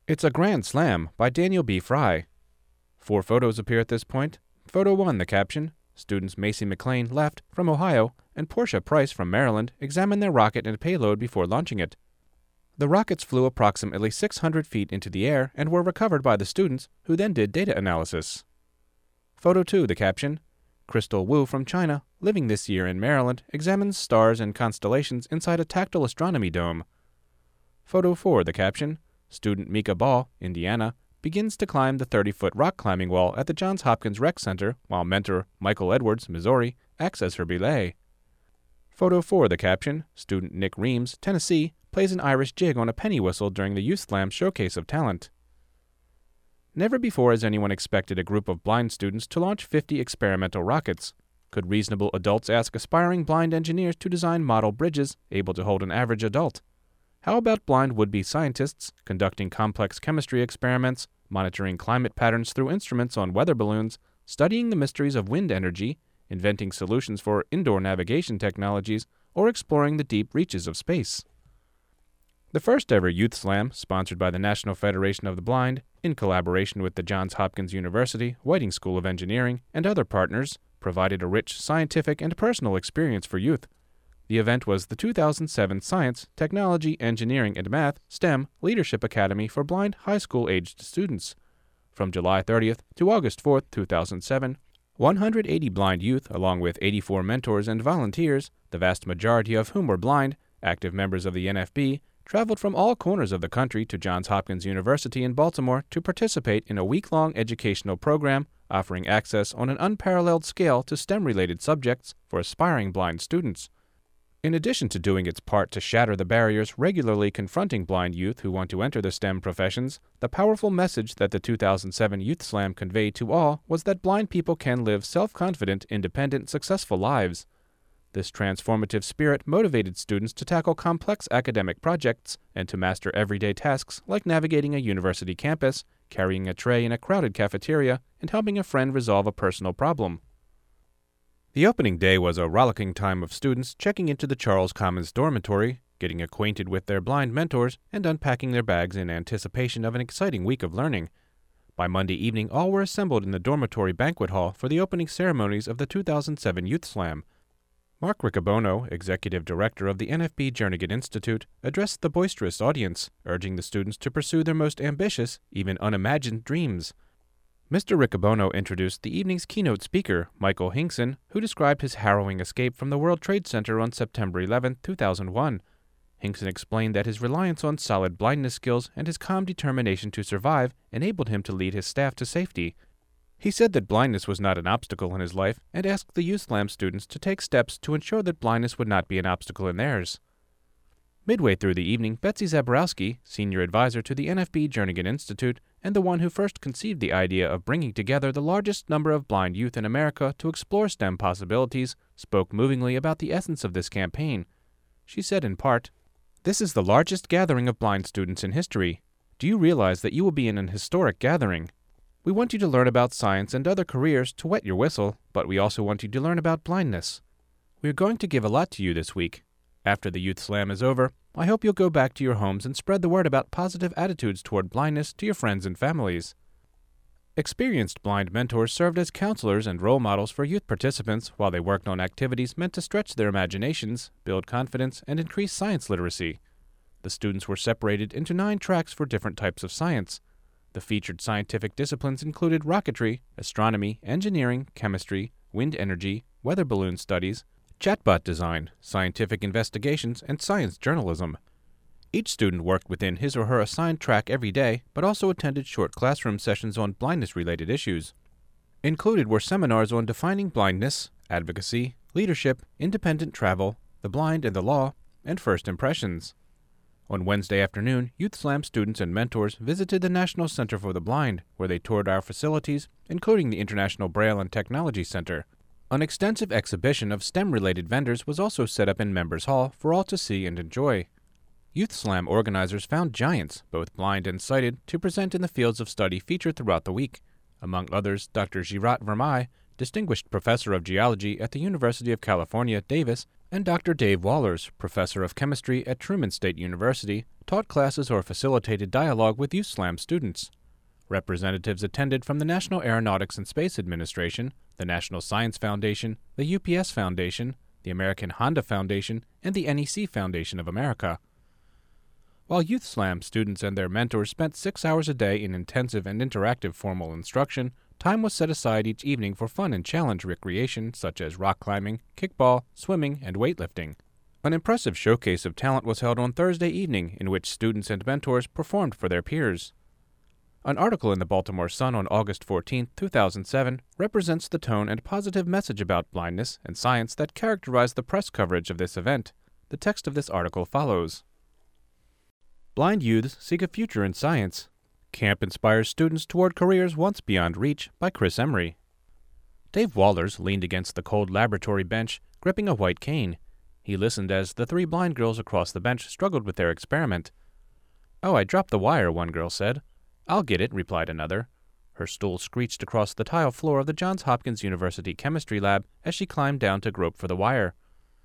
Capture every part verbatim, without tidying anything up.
It's a Grand Slam by Daniel B. Fry. Four photos appear at this point. Photo one, the caption, students Macy McLean, left, from Ohio, and Portia Price from Maryland examined their rocket and payload before launching it. The rockets flew approximately six hundred feet into the air and were recovered by the students, who then did data analysis. Photo two, the caption, Crystal Wu from China, living this year in Maryland, examines stars and constellations inside a tactile astronomy dome. Photo four, the caption, student Mika Ball, Indiana, begins to climb the thirty-foot rock climbing wall at the Johns Hopkins Rec Center while mentor Michael Edwards, Missouri, acts as her belay. Photo four, the caption, student Nick Reams, Tennessee, plays an Irish jig on a penny whistle during the Youth Slam Showcase of Talent. Never before has anyone expected a group of blind students to launch fifty experimental rockets. Could reasonable adults ask aspiring blind engineers to design model bridges able to hold an average adult? How about blind would-be scientists conducting complex chemistry experiments, monitoring climate patterns through instruments on weather balloons, studying the mysteries of wind energy, inventing solutions for indoor navigation technologies, or exploring the deep reaches of space? The first ever Youth Slam, sponsored by the National Federation of the Blind, in collaboration with the Johns Hopkins University, Whiting School of Engineering, and other partners, provided a rich scientific and personal experience for youth. The event was the two thousand seven Science, Technology, Engineering, and Math STEM Leadership Academy for blind high school-aged students. From July thirtieth to August fourth, two thousand seven, one hundred eighty blind youth, along with eighty-four mentors and volunteers, the vast majority of whom were blind, active members of the N F B, traveled from all corners of the country to Johns Hopkins University in Baltimore to participate in a week-long educational program offering access on an unparalleled scale to STEM-related subjects for aspiring blind students. In addition to doing its part to shatter the barriers regularly confronting blind youth who want to enter the STEM professions, the powerful message that the two thousand seven Youth Slam conveyed to all was that blind people can live self-confident, independent, successful lives. This transformative spirit motivated students to tackle complex academic projects and to master everyday tasks like navigating a university campus, carrying a tray in a crowded cafeteria, and helping a friend resolve a personal problem. The opening day was a rollicking time of students checking into the Charles Commons dormitory, getting acquainted with their blind mentors, and unpacking their bags in anticipation of an exciting week of learning. By Monday evening, all were assembled in the dormitory banquet hall for the opening ceremonies of the two thousand seven Youth Slam. Mark Riccobono, executive director of the N F B Jernigan Institute, addressed the boisterous audience, urging the students to pursue their most ambitious, even unimagined dreams. Mister Riccobono introduced the evening's keynote speaker, Michael Hinkson, who described his harrowing escape from the World Trade Center on September eleventh, two thousand one. Hinkson explained that his reliance on solid blindness skills and his calm determination to survive enabled him to lead his staff to safety. He said that blindness was not an obstacle in his life and asked the Youth Slam students to take steps to ensure that blindness would not be an obstacle in theirs. Midway through the evening, Betsy Zabrowski, senior advisor to the N F B Jernigan Institute and the one who first conceived the idea of bringing together the largest number of blind youth in America to explore STEM possibilities, spoke movingly about the essence of this campaign. She said in part, "This is the largest gathering of blind students in history. Do you realize that you will be in an historic gathering? We want you to learn about science and other careers to wet your whistle, but we also want you to learn about blindness. We are going to give a lot to you this week. After the Youth Slam is over, I hope you'll go back to your homes and spread the word about positive attitudes toward blindness to your friends and families." Experienced blind mentors served as counselors and role models for youth participants while they worked on activities meant to stretch their imaginations, build confidence, and increase science literacy. The students were separated into nine tracks for different types of science. The featured scientific disciplines included rocketry, astronomy, engineering, chemistry, wind energy, weather balloon studies, chatbot design, scientific investigations, and science journalism. Each student worked within his or her assigned track every day, but also attended short classroom sessions on blindness-related issues. Included were seminars on defining blindness, advocacy, leadership, independent travel, the blind and the law, and first impressions. On Wednesday afternoon, Youth Slam students and mentors visited the National Center for the Blind, where they toured our facilities, including the International Braille and Technology Center. An extensive exhibition of STEM-related vendors was also set up in Members Hall for all to see and enjoy. Youth Slam organizers found giants, both blind and sighted, to present in the fields of study featured throughout the week. Among others, Doctor Girat Vermay, Distinguished Professor of Geology at the University of California, Davis, And Doctor Dave Wallers, professor of chemistry at Truman State University, taught classes or facilitated dialogue with Youth Slam students. Representatives attended from the National Aeronautics and Space Administration, the National Science Foundation, the U P S Foundation, the American Honda Foundation, and the N E C Foundation of America. While Youth Slam students and their mentors spent six hours a day in intensive and interactive formal instruction, time was set aside each evening for fun and challenge recreation such as rock climbing, kickball, swimming, and weightlifting. An impressive showcase of talent was held on Thursday evening in which students and mentors performed for their peers. An article in the Baltimore Sun on August fourteenth, two thousand seven, represents the tone and positive message about blindness and science that characterized the press coverage of this event. The text of this article follows. Blind youths seek a future in science. Camp inspires students toward careers once beyond reach by Chris Emery. Dave Wallers leaned against the cold laboratory bench, gripping a white cane. He listened as the three blind girls across the bench struggled with their experiment. "Oh, I dropped the wire," one girl said. "I'll get it," replied another. Her stool screeched across the tile floor of the Johns Hopkins University chemistry lab as she climbed down to grope for the wire.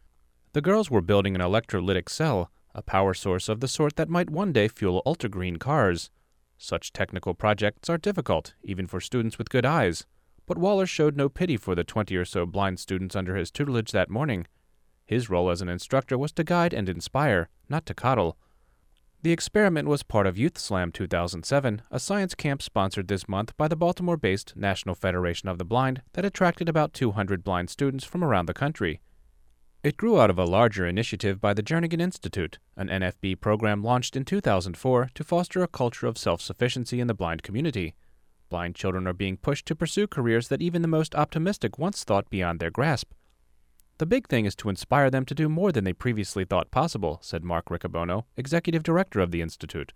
The girls were building an electrolytic cell, a power source of the sort that might one day fuel ultra-green cars. Such technical projects are difficult, even for students with good eyes, but Wallers showed no pity for the twenty or so blind students under his tutelage that morning. His role as an instructor was to guide and inspire, not to coddle. The experiment was part of Youth Slam two thousand seven, a science camp sponsored this month by the Baltimore-based National Federation of the Blind that attracted about two hundred blind students from around the country. It grew out of a larger initiative by the Jernigan Institute, an N F B program launched in two thousand four to foster a culture of self-sufficiency in the blind community. Blind children are being pushed to pursue careers that even the most optimistic once thought beyond their grasp. "The big thing is to inspire them to do more than they previously thought possible," said Mark Riccobono, executive director of the Institute.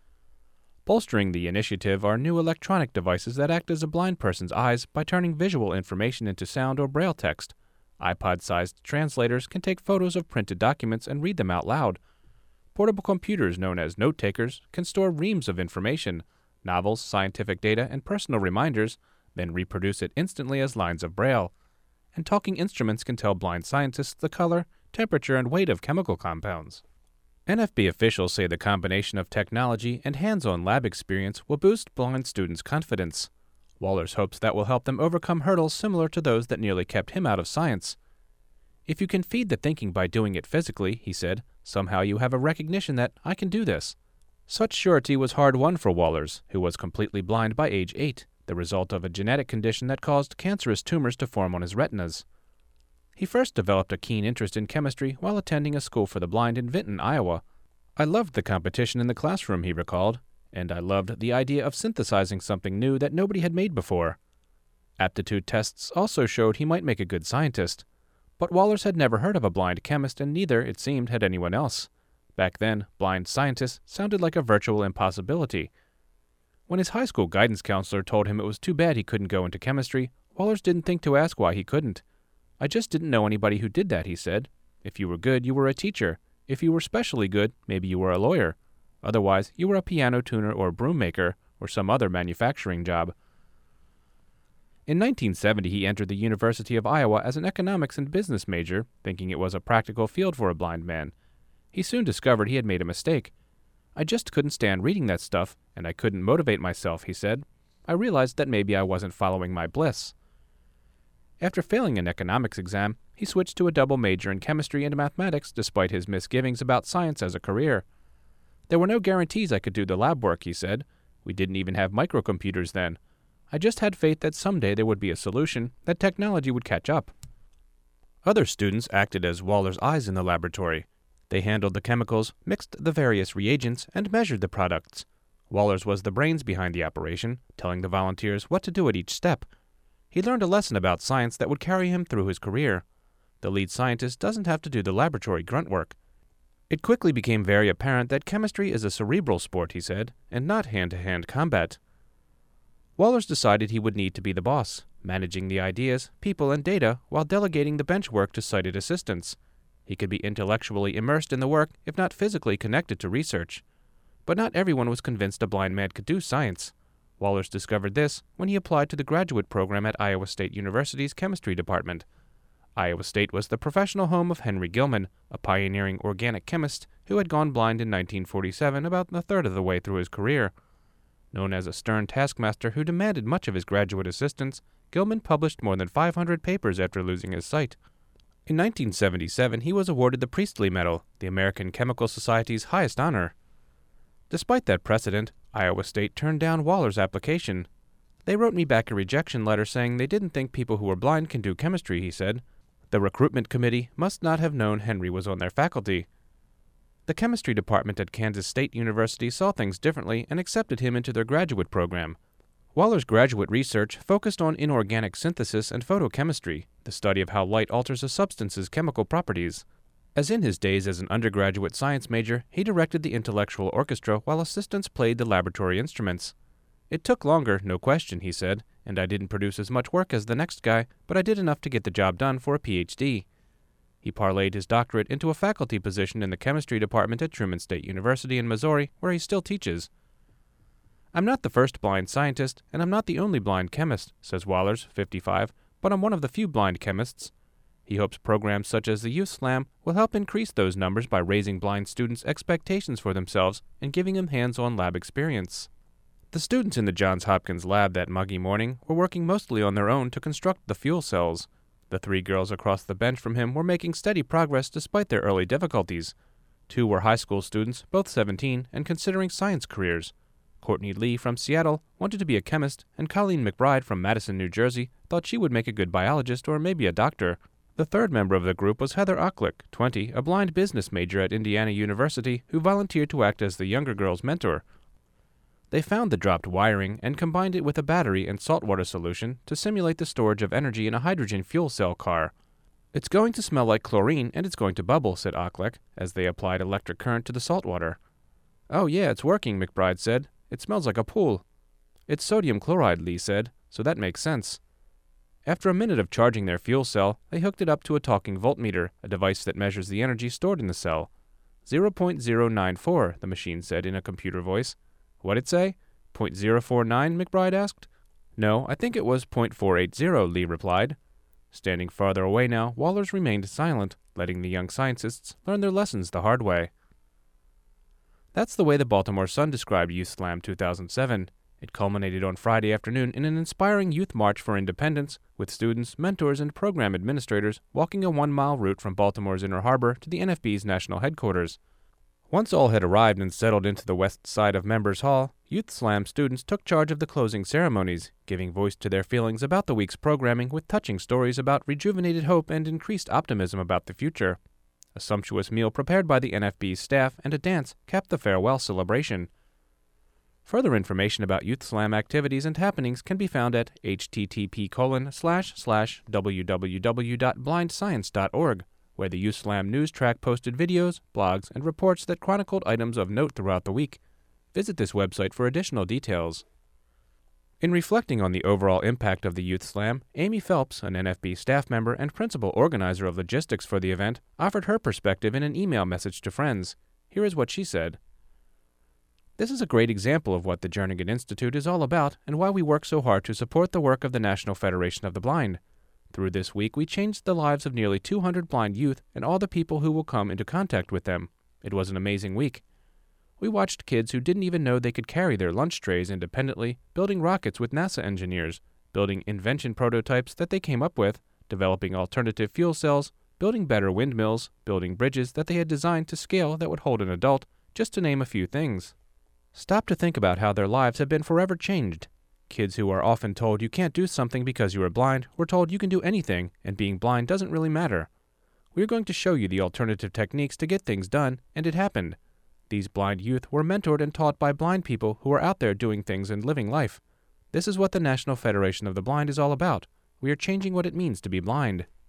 Bolstering the initiative are new electronic devices that act as a blind person's eyes by turning visual information into sound or braille text. iPod-sized translators can take photos of printed documents and read them out loud. Portable computers known as note-takers can store reams of information, novels, scientific data, and personal reminders, then reproduce it instantly as lines of braille. And talking instruments can tell blind scientists the color, temperature, and weight of chemical compounds. N F B officials say the combination of technology and hands-on lab experience will boost blind students' confidence. Wallers hopes that will help them overcome hurdles similar to those that nearly kept him out of science. "If you can feed the thinking by doing it physically," he said, "somehow you have a recognition that I can do this." Such surety was hard-won for Wallers, who was completely blind by age eight, the result of a genetic condition that caused cancerous tumors to form on his retinas. He first developed a keen interest in chemistry while attending a school for the blind in Vinton, Iowa. "I loved the competition in the classroom," he recalled, "and I loved the idea of synthesizing something new that nobody had made before." Aptitude tests also showed he might make a good scientist. But Wallers had never heard of a blind chemist, and neither, it seemed, had anyone else. Back then, blind scientist sounded like a virtual impossibility. When his high school guidance counselor told him it was too bad he couldn't go into chemistry, Wallers didn't think to ask why he couldn't. "I just didn't know anybody who did that," he said. "If you were good, you were a teacher. If you were specially good, maybe you were a lawyer. Otherwise, you were a piano tuner or a broom maker, or some other manufacturing job." In nineteen seventy, he entered the University of Iowa as an economics and business major, thinking it was a practical field for a blind man. He soon discovered he had made a mistake. "I just couldn't stand reading that stuff, and I couldn't motivate myself," he said. "I realized that maybe I wasn't following my bliss." After failing an economics exam, he switched to a double major in chemistry and mathematics despite his misgivings about science as a career. "There were no guarantees I could do the lab work," he said. "We didn't even have microcomputers then. I just had faith that someday there would be a solution, that technology would catch up." Other students acted as Wallers' eyes in the laboratory. They handled the chemicals, mixed the various reagents, and measured the products. Wallers was the brains behind the operation, telling the volunteers what to do at each step. He learned a lesson about science that would carry him through his career. The lead scientist doesn't have to do the laboratory grunt work. It quickly became very apparent that chemistry is a cerebral sport, he said, and not hand-to-hand combat. Wallers decided he would need to be the boss, managing the ideas, people, and data while delegating the bench work to sighted assistants. He could be intellectually immersed in the work, if not physically connected to research. But not everyone was convinced a blind man could do science. Wallers discovered this when he applied to the graduate program at Iowa State University's chemistry department. Iowa State was the professional home of Henry Gilman, a pioneering organic chemist who had gone blind in nineteen forty-seven, about a third of the way through his career. Known as a stern taskmaster who demanded much of his graduate assistants, Gilman published more than five hundred papers after losing his sight. In nineteen seventy-seven, he was awarded the Priestley Medal, the American Chemical Society's highest honor. Despite that precedent, Iowa State turned down Waller's application. They wrote me back a rejection letter saying they didn't think people who were blind can do chemistry, he said. The recruitment committee must not have known Henry was on their faculty. The chemistry department at Kansas State University saw things differently and accepted him into their graduate program. Waller's graduate research focused on inorganic synthesis and photochemistry, the study of how light alters a substance's chemical properties. As in his days as an undergraduate science major, he directed the intellectual orchestra while assistants played the laboratory instruments. It took longer, no question, he said, and I didn't produce as much work as the next guy, but I did enough to get the job done for a P H D. He parlayed his doctorate into a faculty position in the chemistry department at Truman State University in Missouri, where he still teaches. I'm not the first blind scientist, and I'm not the only blind chemist, says Wallers, fifty-five, but I'm one of the few blind chemists. He hopes programs such as the Youth Slam will help increase those numbers by raising blind students' expectations for themselves and giving them hands-on lab experience. The students in the Johns Hopkins lab that muggy morning were working mostly on their own to construct the fuel cells. The three girls across the bench from him were making steady progress despite their early difficulties. Two were high school students, both seventeen, and considering science careers. Courtney Lee from Seattle wanted to be a chemist, and Colleen McBride from Madison, New Jersey, thought she would make a good biologist or maybe a doctor. The third member of the group was Heather Ochlick, twenty, a blind business major at Indiana University who volunteered to act as the younger girl's mentor. They found the dropped wiring and combined it with a battery and saltwater solution to simulate the storage of energy in a hydrogen fuel cell car. It's going to smell like chlorine and it's going to bubble, said Ochlick, as they applied electric current to the saltwater. Oh yeah, it's working, McBride said. It smells like a pool. It's sodium chloride, Lee said, so that makes sense. After a minute of charging their fuel cell, they hooked it up to a talking voltmeter, a device that measures the energy stored in the cell. zero point zero nine four, the machine said in a computer voice. What'd it say? zero point zero four nine, McBride asked. No, I think it was zero point four eight zero, Lee replied. Standing farther away now, Wallers remained silent, letting the young scientists learn their lessons the hard way. That's the way the Baltimore Sun described Youth Slam two thousand seven. It culminated on Friday afternoon in an inspiring youth march for independence, with students, mentors, and program administrators walking a one-mile route from Baltimore's Inner Harbor to the N F B's national headquarters. Once all had arrived and settled into the west side of Members Hall, Youth Slam students took charge of the closing ceremonies, giving voice to their feelings about the week's programming with touching stories about rejuvenated hope and increased optimism about the future. A sumptuous meal prepared by the N F B's staff and a dance capped the farewell celebration. Further information about Youth Slam activities and happenings can be found at http colon slash slash www dot blindscience dot org, where the Youth Slam news track posted videos, blogs, and reports that chronicled items of note throughout the week. Visit this website for additional details. In reflecting on the overall impact of the Youth Slam, Amy Phelps, an N F B staff member and principal organizer of logistics for the event, offered her perspective in an email message to friends. Here is what she said. This is a great example of what the Jernigan Institute is all about and why we work so hard to support the work of the National Federation of the Blind. Through this week, we changed the lives of nearly two hundred blind youth and all the people who will come into contact with them. It was an amazing week. We watched kids who didn't even know they could carry their lunch trays independently, building rockets with NASA engineers, building invention prototypes that they came up with, developing alternative fuel cells, building better windmills, building bridges that they had designed to scale that would hold an adult, just to name a few things. Stop to think about how their lives have been forever changed. Kids who are often told you can't do something because you are blind were told you can do anything, and being blind doesn't really matter. We're going to show you the alternative techniques to get things done, and it happened. These blind youth were mentored and taught by blind people who are out there doing things and living life. This is what the National Federation of the Blind is all about. We are changing what it means to be blind.